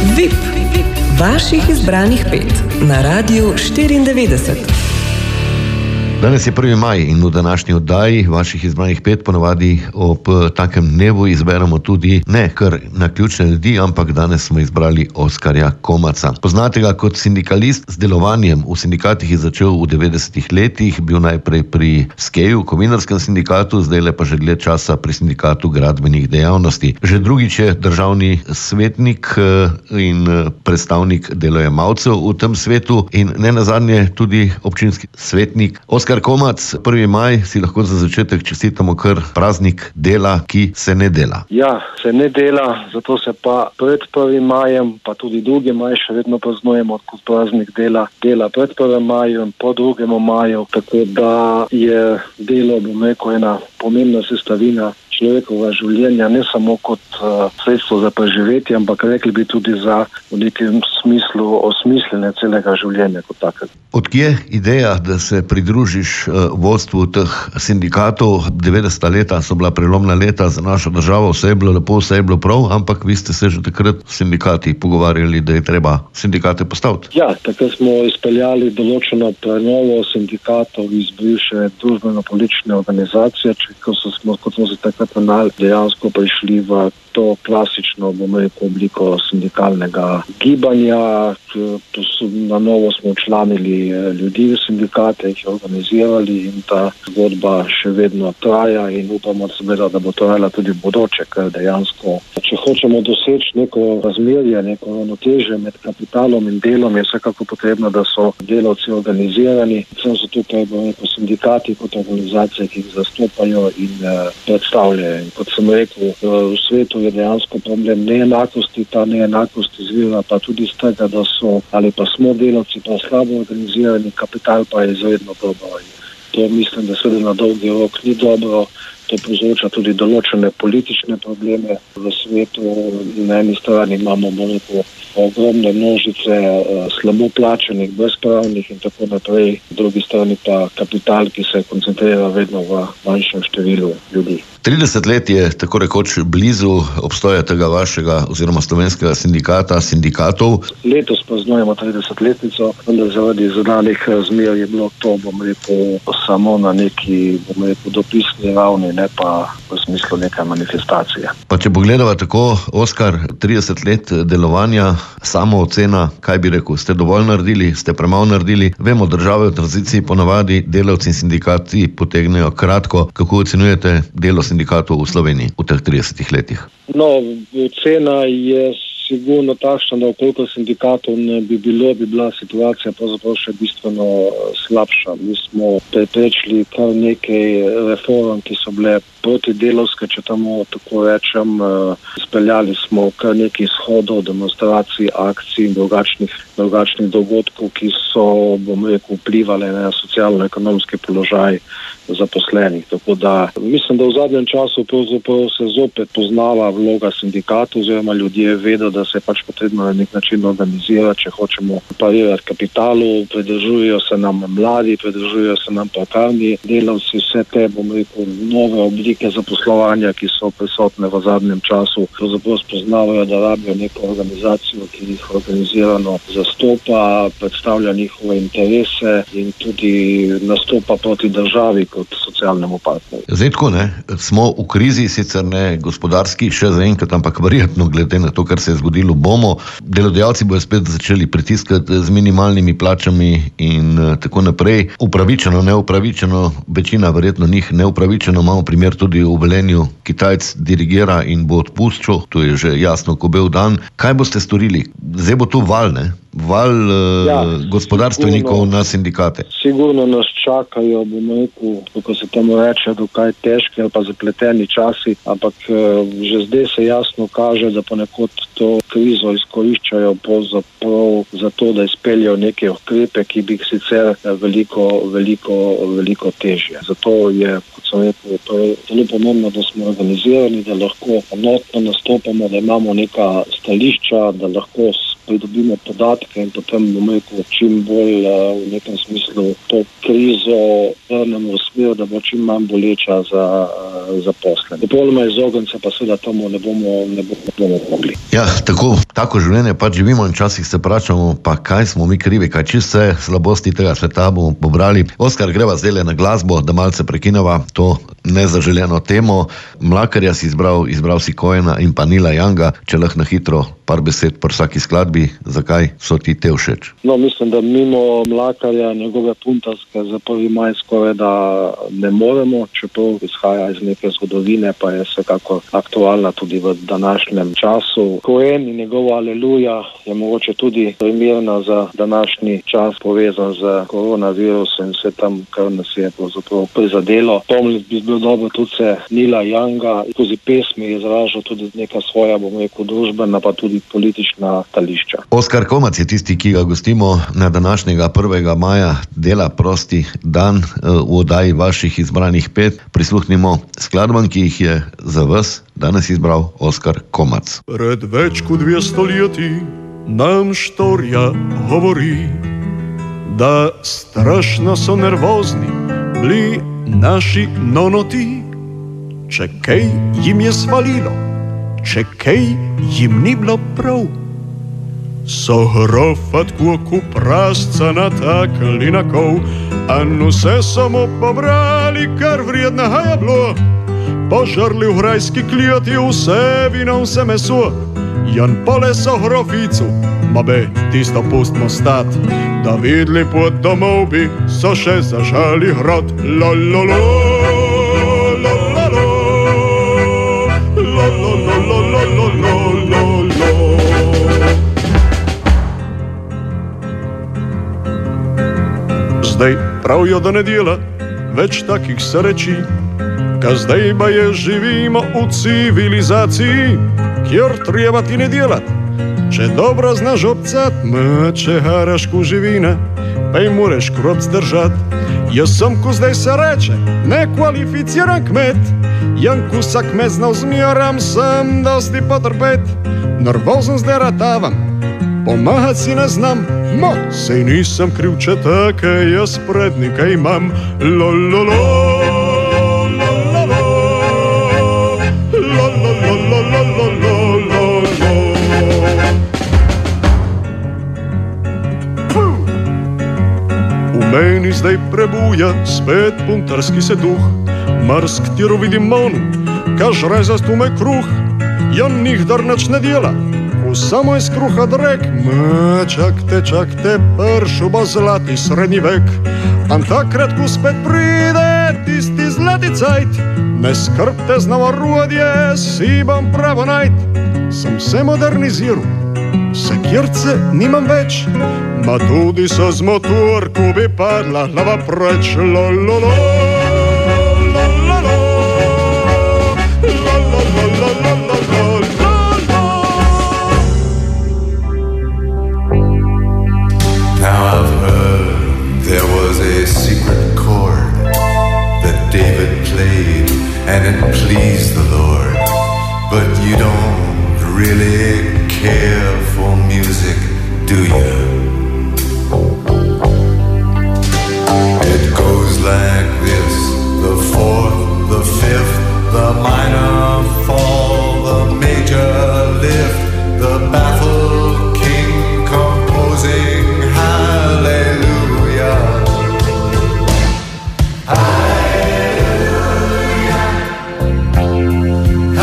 VIP. Vaših izbranih 5 na Radiu 94. Danes je 1. maj in v današnji oddaji vaših izbranih 5 ponavadi ob takem dnevu izberemo tudi ne kar naključne ljudi, ampak danes smo izbrali Oskarja Komatsa. Poznate ga kot sindikalist. Z delovanjem v sindikatih je začel v 90. letih, bil najprej pri Skeju, Kovinarskem sindikatu, zdaj pa že dlje časa pri sindikatu gradbenih dejavnosti. Že drugič je državni svetnik in predstavnik delojemalcev v tem svetu in ne nazadnje tudi občinski svetnik. Oskar Komac, 1. maj, si lahko za začetek čestitamo kar praznik dela, ki se ne dela. Ja, se ne dela, zato se pa pred 1. majem, pa tudi 2. maj še vedno praznujemo kot praznik dela pred 1. majem, po 2. maju, tako da je delo, bom rekel, ena pomembna sestavina človekova življenja, ne samo kot sredstvo za preživetje, ampak rekli bi tudi za v nekem smislu osmišljenje celega življenja kot takega. Odkje ideja, da se pridružiš vodstvu teh sindikatov? 90. leta so bila prelomna leta za našo državo, vse je bilo lepo, vse je bilo prav, ampak vi ste se že takrat s sindikati pogovarjali, da je treba sindikate postaviti. Ja, takrat smo izpeljali določeno prenovo sindikatov iz bivše družbeno-politične organizacije, kot smo se takrat dejansko prišli v to klasično, bom rekel, obliko sindikalnega gibanja. Na novo smo včlanili ljudi v sindikate, jih organizirali in ta zgodba še vedno traja in upamo seveda, da bo trajala tudi v bodoče, ker dejansko, če hočemo doseči neko razmerje, neko ravnotežje med kapitalom in delom, je vsekako potrebno, da so delavci organizirani. Predvsem so tukaj, bom rekel, sindikati kot organizacije, ki jih zastopajo in predstavljajo. In kot sem rekel, v svetu je dejansko problem neenakosti. Ta neenakost izvira pa tudi z tega, da so ali pa smo delavci pa slabo organizirani, kapital pa je izredno dobro. To mislim, da seveda na dolgi rok ni dobro. To povzroča tudi določene politične probleme v svetu. Na eni strani imamo ogromne množice slabo plačanih, brezpravnih in tako naprej. Na drugi strani pa kapital, ki se koncentrira vedno v manjšem številu ljudi. 30 let je tako rekoč blizu obstoja tega vašega oziroma slovenskega sindikatov. Letos praznujemo 30-letnico, vendar zaradi zadanih razmer je bilo to, bom rekel, samo na neki, bom rekel, dopisni ravni, ne pa v smislu neke manifestacije. Pa če pogledava tako, Oskar, 30 let delovanja, samo ocena, kaj bi rekel, ste dovolj naredili, ste premalo naredili? Vemo, države v tranziciji ponavadi delavci in sindikati potegnejo kratko. Kako ocenjujete delo sindikatov v Sloveniji v teh 30 letih? No, ocena je sigurno takšna, da okoliko sindikatov ne bi bilo, bi bila situacija pravzaprav še bistveno slabša. Mi smo preprečili kar nekaj reform, ki so bile protidelavske, če tamo tako rečem. Izpeljali smo kar nekaj shodov, demonstracij, akcij in drugačnih dogodkov, ki so, bom rekel, vplivali na socialno-ekonomski položaj zaposlenih. Tako da mislim, da v zadnjem času pravzaprav se zopet poznava vloga sindikatov, oziroma ljudje vedo, da se je pač potrebno na nek način organizirati, če hočemo parirati kapitalu. Pridružujejo se nam mladi, pridružujejo se nam prekarni delavci, vse te, bom rekel, nove oblike zaposlovanja, ki so prisotne v zadnjem času, pravzaprav spoznavajo, da rabijo neko organizacijo, ki jih organizirano zastopa, predstavlja njihove interese in tudi nastopa proti državi kot socialnemu partnerju. Zdaj tako, ne? Smo v krizi, sicer ne gospodarski, še zaenkrat, ampak verjetno glede na to, kar se je zgodilo, bomo. Delodajalci bodo spet začeli pritiskati z minimalnimi plačami in tako naprej. Upravičeno, neupravičeno, večina verjetno njih neupravičeno. Imamo primer tudi v Velenju, Kitajc dirigira in bo odpuščal, to je že jasno, ko bel dan. Kaj boste storili? Zdaj bo tu val, ne? Val gospodarstvenikov na sindikate. Sigurno nas čakajo, bom rekel, kako se temu reče, dokaj težki ali pa zapleteni časi, ampak že zdaj se jasno kaže, da ponekod to krizo izkoriščajo za to, da izpeljajo neke ukrepe, ki bi sicer veliko težje. Zato je, kot sem rekel, to je zelo pomembno, da smo organizirani, da lahko enotno nastopamo, da imamo neka stališča, da lahko pridobimo podatke in potem bomo rekel čim bolj v nekem smislu to krizo vrnemo v smer, da bo čim manj boleča za zaposlene. Popolnoma izogniti se pa seveda tomu ne bomo mogli. Ja, tako življenje pač živimo in včasih se vprašamo, pa kaj smo mi krivi, kaj čiste slabosti tega sveta bomo pobrali. Oskar, greva zdaj na glasbo, da malce prekineva to nezaželjeno temo. Mlakarja si izbral si Cohena in pa Neila Younga. Če lahko na hitro par besed pri vsaki skladbi, zakaj so ti te všeč? No, mislim, da mimo Mlakarja, njegove puntarske za 1. maj skoraj da ne moremo, čeprav izhaja iz neke zgodovine, pa je vsekako aktualna tudi v današnjem času. Cohen in njegova Aleluja je mogoče tudi primerna za današnji čas, povezan z koronavirusom in vse tam, kar nas je pravzaprav prizadelo. Pomniti bi bilo dobro tudi se Neila Younga, skozi pesmi je izražal tudi neka svoja, bomo rekel, družbena, pa tudi politična stališča. Oskar Komac je tisti, ki ga gostimo na današnjega 1. maja, dela prosti dan v oddaji vaših izbranih 5. Prisluhnimo skladbam, ki jih je za vas danes izbral Oskar Komac. Pred več kot 200 leti nam štorija govori, da strašno so nervozni bili naši nonoti. Če kaj jim je svalilo, če kaj jim ni bilo prav, so grofa tako prasca natakali na kol, a vse samo pobrali, kar vrednega je bilo. Požrli v grajski kljeti vse vino, vse meso, jan pole so groficu, mabe, tisto pustimo stat, da vidli pod domov bi so še zažali hrot. Zdaj pravijo, da ne dela več takih sreči, ka zdaj ba je živimo v civilizaciji, kjer treba ti ne delat. Če dobro znaš obcat, če haraš ku živina, pa jim moreš krop zdržat. Jaz sem, ko zdaj se reče, nekvalificiran kmet, janku sa kmet znal zmiram, sem dosti potrpet. Nervozen zdaj ratavam, pomahat si ne znam, sej nisem kriv, če take jaz prednika imam. Meni zdaj prebuja spet puntarski se duh, mars ktiro vidim monu, kaž rezast ume kruh, jan nikdar nič ne dela, ko samo iz kruha drek. Čakte, pršu bo zlati srednji vek, an takrat, ko spet pride tisti zlati cajt, ne skrbte znova rodje, si bom pravo najt. Sem se moderniziral, sekirce nimam več, ma tudi so z motorko bi padla glava preč. Now I've heard there was a secret chord that David played and it pleased the Lord, but you don't really care for music, do you? It goes like this: the fourth, the fifth, the minor fall, the major lift, the baffled king composing hallelujah. Hallelujah,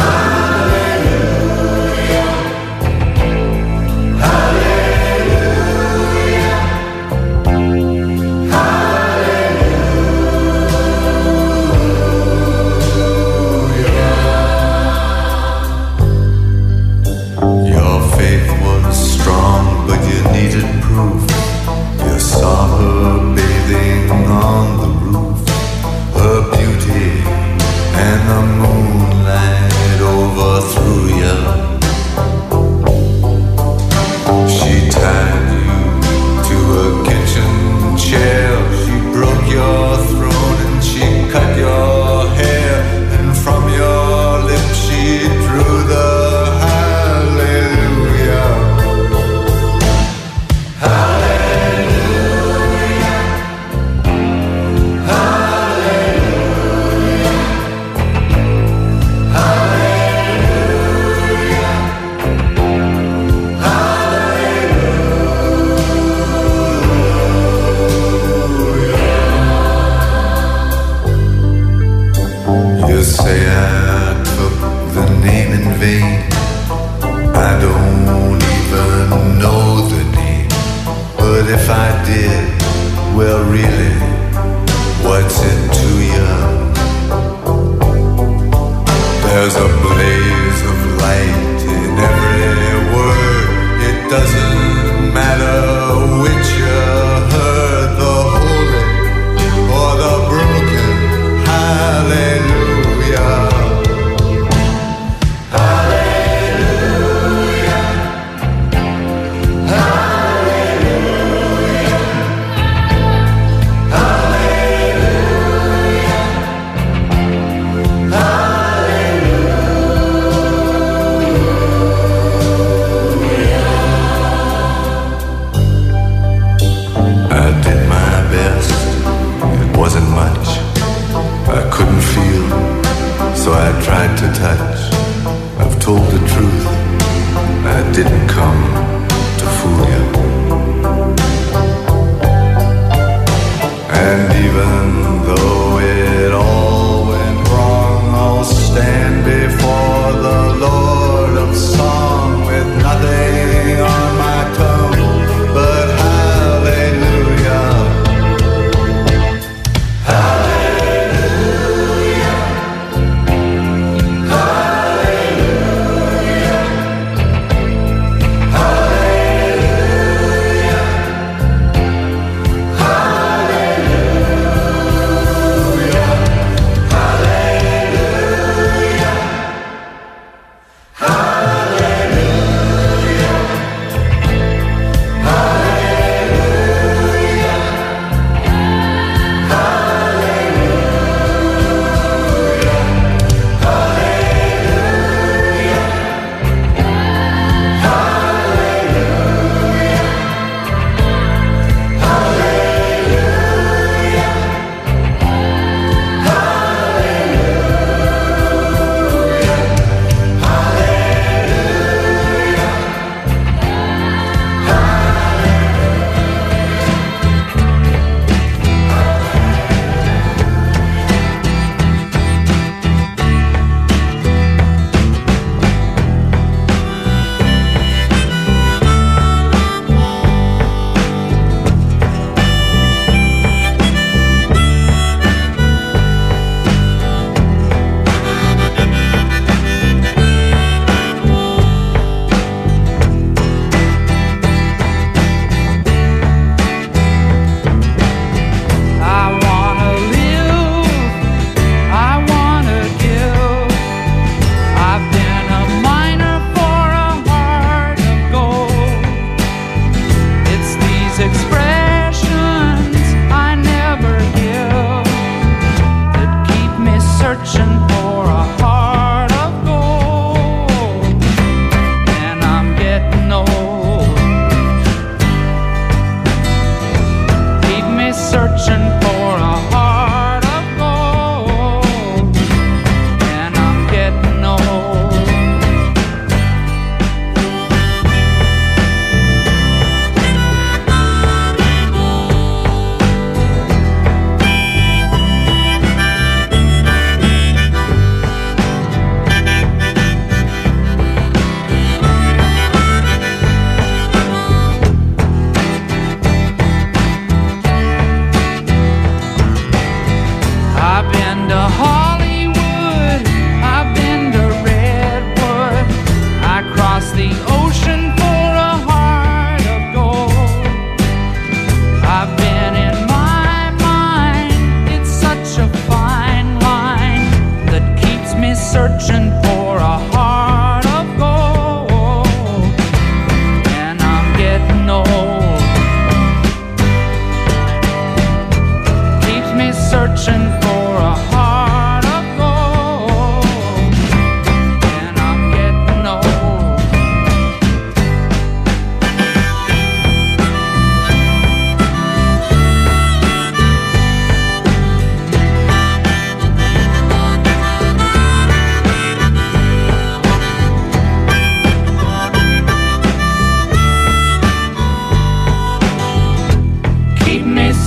hallelujah, hallelujah.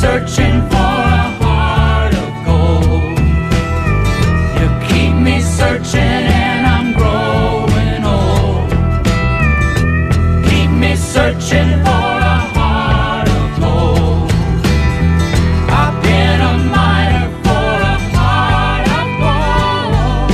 searching for a heart of gold. You keep me searching and I'm growing old. Keep me searching for a heart of gold. I've been a miner for a heart of gold.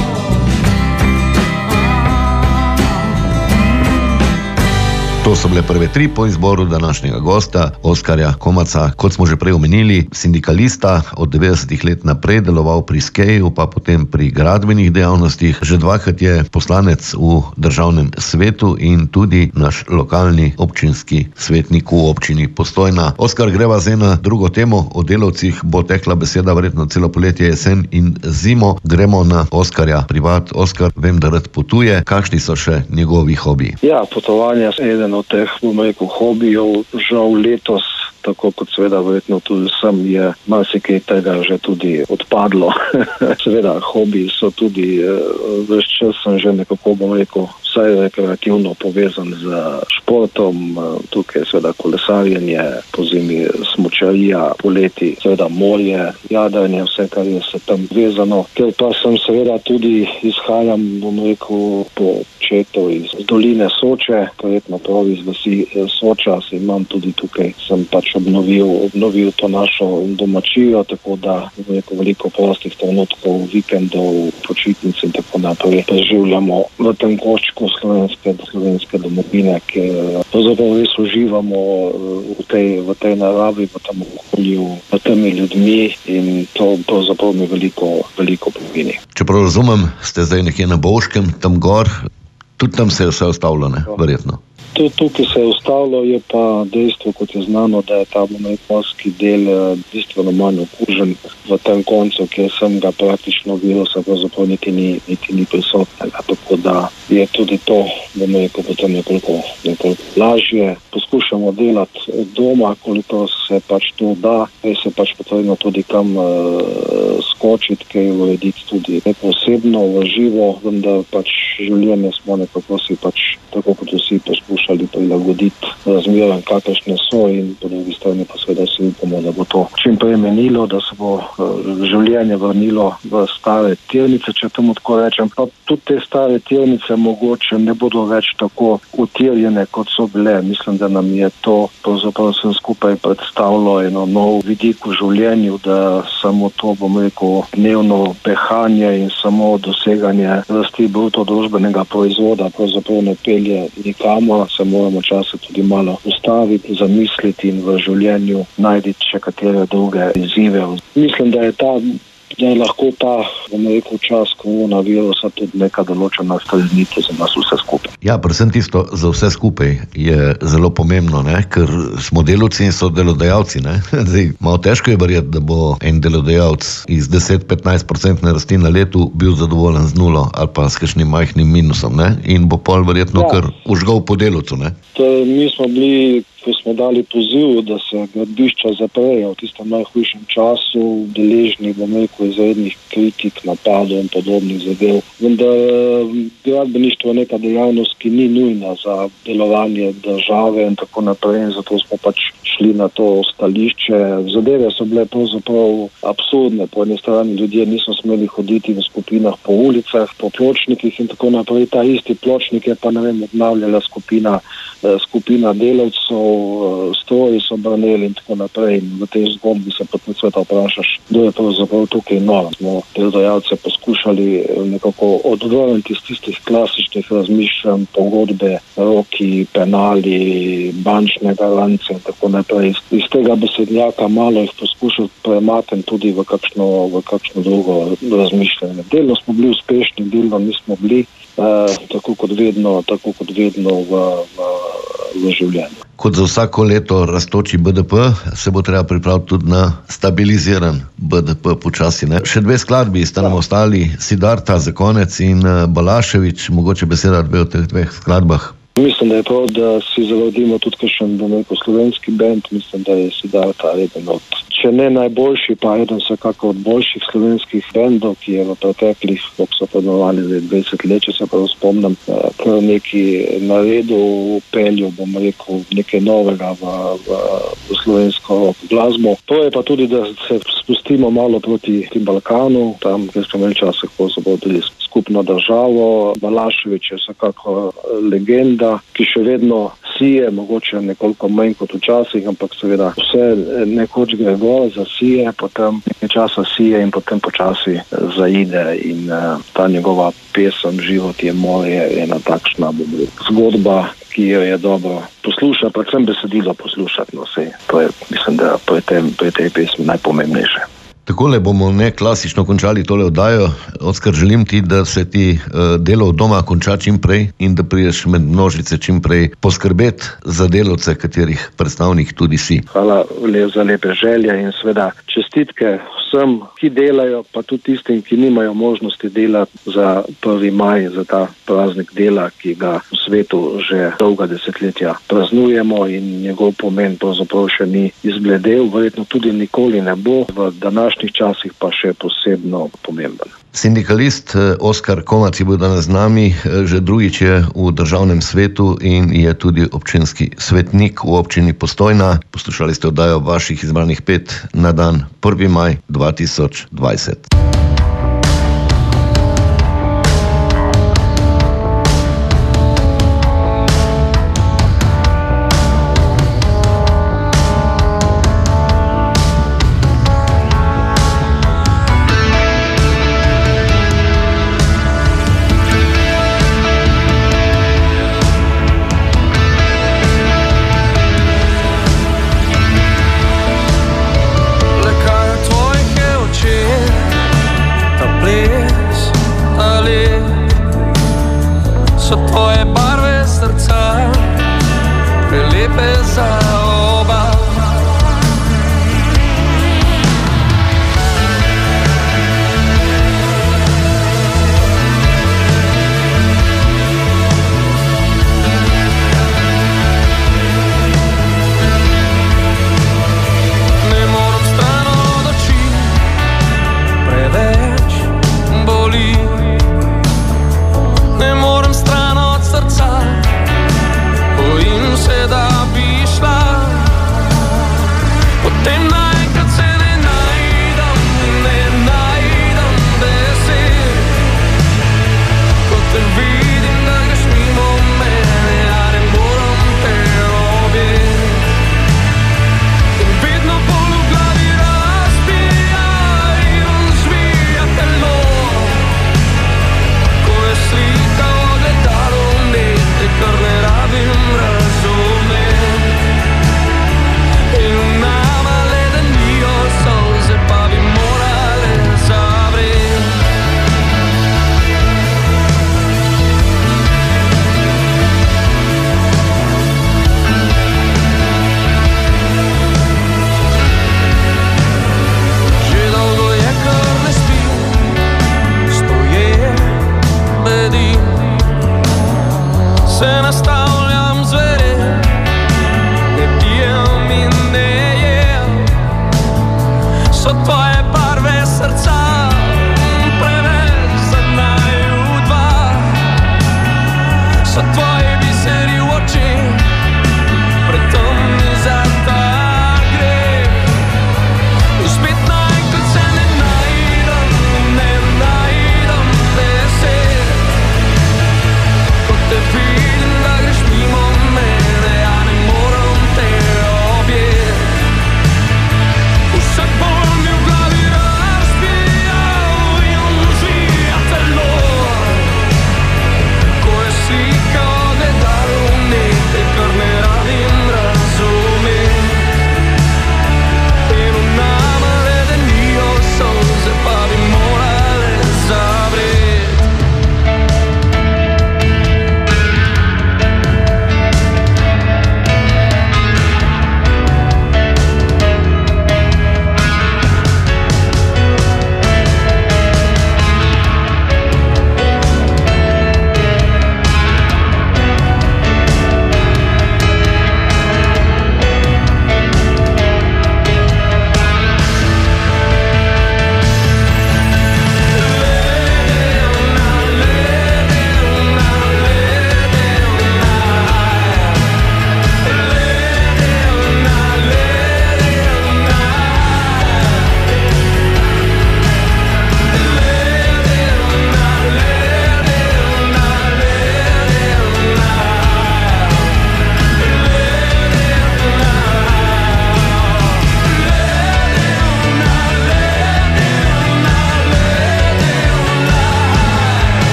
To so bile prve tri po izboru današnjega gosta, Oskarja Komaca. Kot smo že prej omenili, sindikalista, od 90 let naprej deloval pri SKEJ-u, pa potem pri gradbenih dejavnostih. Že dvakrat je poslanec v državnem svetu in tudi naš lokalni občinski svetnik v občini Postojna. Oskar, greva z eno drugo temo. O delavcih bo tekla beseda verjetno celo poletje, jesen in zimo. Gremo na Oskarja privat. Oskar, vem, da rad potuje. Kakšni so še njegovi hobiji? Ja, potovanje je eden od teh, bom rekel, hobijev. Žal letos, tako kot seveda verjetno tudi sem, je marsikaj tega že tudi odpadlo. Seveda, hobiji so tudi, ves čas sem že nekako, bom rekel, vsaj rekreativno povezan z športom. Tukaj seveda kolesarjenje, pozimi smučarija, poleti seveda morje, jadranje, vse, kar je se tam vezano. Ker pa sem seveda tudi izhajam, bom rekel, po četu iz doline Soče, verjetno prav iz vasi Soča, se imam tudi tukaj, sem pač obnovil to našo domačijo, tako da veliko prostih trenutkov, vikendov, počitnic in tako naprej preživljamo v tem koščku slovenske domovine, ker pravzaprav res uživamo v tej naravi, v tem okolju, v temi ljudmi in to pravzaprav mi veliko pomeni. Čeprav razumem, ste zdaj nekje na Bovškem, tam gor, tudi tam se je vse ustavilo, ne? Verjetno. Tukaj se je ustavilo, je pa dejstvo, kot je znano, da je ta morski del bistveno manj okužen v tem koncu, kjer sem ga praktično virusa pravzaprav niti ni prisotnega. Tako da je tudi to, bom rekel, potem nekoliko lažje. Poskušamo delati od doma, koliko se pač to da, ker se pač potrebno tudi kam skočiti, kaj urediti tudi neposebno v živo, vendar pač življenje smo nekako si pač, tako kot vsi, poskušali prilagoditi razmeram, kakršne so, in po drugi strani pa seveda si upamo, da bo to čim prej menilo, da se bo življenje vrnilo v stare tirnice, če temu tako rečem. Pa tudi te stare tirnice mogoče ne bodo več tako utirjene, kot so bile. Mislim, da nam je to pravzaprav vsem skupaj predstavilo eno nov vidik v življenju, da samo to, bom rekel, dnevno pehanje in samo doseganje rasti bruto družbenega proizvoda pravzaprav ne pelje nikamor, se moramo čase tudi malo ustaviti, zamisliti in v življenju najti še katere druge izzive. Mislim, da je lahko ta, bom rekel, čas koronavirusa tudi neka določena stalinica za nas vse skupaj. Ja, predvsem tisto za vse skupaj je zelo pomembno, ne? Ker smo delavci in so delodajalci. Ne? Zdaj, malo težko je verjeti, da bo en delodajalec iz 10-15% rasti na letu bil zadovoljen z nulo ali pa s kakšnim majhnim minusom, ne? In bo pol verjetno kar užgal po delavcu. Ne? Mi smo bili, ko smo dali poziv, da se gradbišča zaprejo v tistem najhujšem času, deležni, bom rekel, izrednih kritik, napadov in podobnih zadev. Vendar gradbeništvo je neka dejavnost, ki ni nujna za delovanje države in tako naprej, in zato smo pač šli na to stališče. Zadeve so bile pravzaprav absurdne. Po eni strani ljudje niso smeli hoditi v skupinah po ulicah, po pločnikih in tako naprej. Ta isti pločnik je pa, obnavljala skupina delavcev, stroji so brneli in tako naprej. In v tej zgodbi se potem sveta vprašaš, kdo je pravzaprav tukaj nov. Smo delodajalce poskušali nekako odvrniti iz tistih klasičnih razmišljanj, pogodbe, roki, penali, bančne garance in tako naprej. Iz tega besednjaka malo jih poskušal premakniti tudi v kakšno drugo razmišljanje. Delno smo bili uspešni, delno nismo bili, tako kot vedno v življenju. Kot za vsako leto rastoči BDP se bo treba pripraviti tudi na stabiliziran BDP počasi. Ne? Še dve skladbi sta nam ostali, Siddharta za konec in Balašević. Mogoče beseda dve o teh dveh skladbah. Mislim, da je prav, da si zavadimo tudi kakšen, slovenski band. Mislim, da je Siddharta eden od, če če ne najboljši, pa eden vsekako od boljših slovenskih bendov, ki je v preteklih, kako so podnovali 20 let, če se pa spomnim, kar neki naredil, pelju, bom rekel, nekaj novega v slovensko glasbo. To je pa tudi, da se spustimo malo proti tim Balkanu, tam, kjer smo imeli čase, ko so vodili skupno državo. Balašević je vsekako legenda, ki še vedno sije, mogoče nekoliko manj kot včasih, ampak seveda vse nekoč gre gor, zasije, potem nekaj časa sije in potem počasi zaide in ta njegova pesem Život je moj je ena takšna zgodba, ki jo je dobro poslušati, predvsem besedilo poslušati. No, to je, mislim, da pri tej pesmi najpomembnejše. Takole bomo neklasično končali tole oddajo. Oskar, želim ti, da se ti delo od doma konča čim prej in da prideš med množice čim prej poskrbeti za delavce, katerih predstavnik tudi si. Hvala za lepe želje in seveda čestitke vsem, ki delajo, pa tudi tistim, ki nimajo možnosti delati za 1. maj, za ta praznik dela, ki ga v svetu že dolga desetletja praznujemo in njegov pomen pravzaprav še ni izbledel, verjetno tudi nikoli ne bo, v današnjih časih pa še posebno pomemben. Sindikalist Oskar Komac je bil danes z nami, že drugič je v državnem svetu in je tudi občinski svetnik v občini Postojna. Poslušali ste oddajo vaših izbranih 5 na dan 1. maj 2020. So tvoje barve srca prelepe za oba. Ne moram stran od oči, preveč boli. Ne moram stran od srca, bojim se, da bi šla.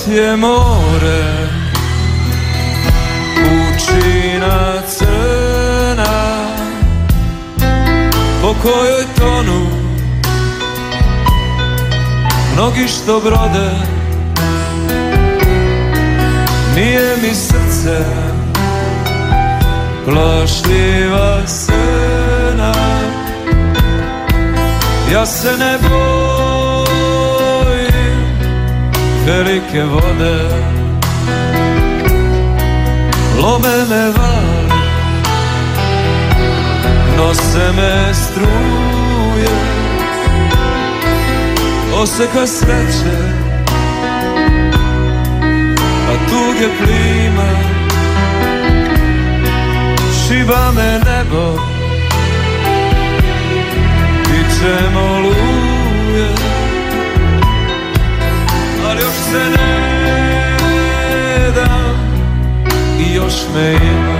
je more, pučina crna, po kojoj tonu mnogi što brode. Nije mi srce plašljiva scena, ja se ne bojim velike vode. Lome me vali, nose me struje, oseka sreće, a tuge plima. Šiba me nebo, pičem oluje, ali još se ne dam i još me ima.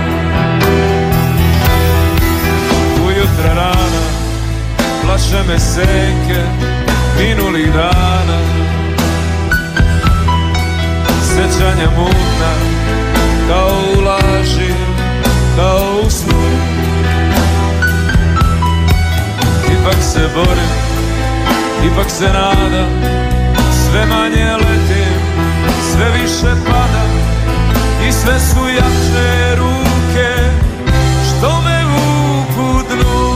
Ujutra rana, plaše me senke minulih dana, sećanja mutna kao u laži, kao u snu. Ipak se borim, ipak se nadam, sve manje letim, sve više padam i sve su jače ruke što me vuku dnu.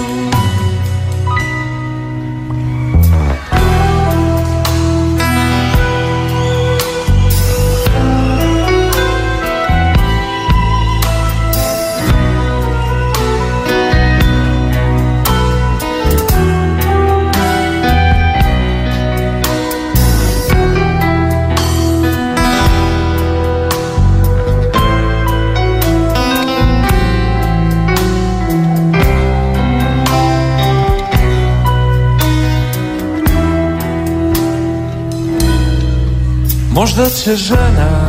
Možda će žena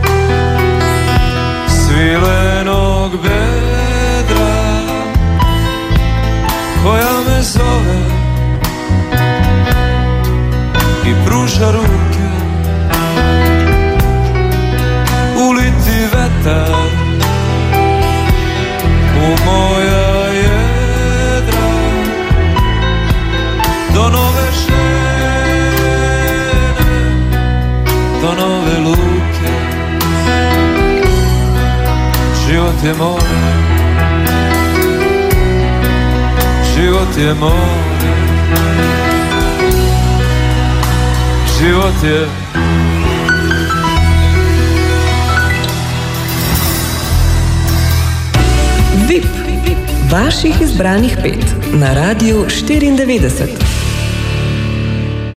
svilenog bedra koja me zove i pruža ruke, uliti vetar u moja jedra do nove do nove luke. Život je more, život je more, život je. VIP, vaših izbranih 5 na Radiu 94.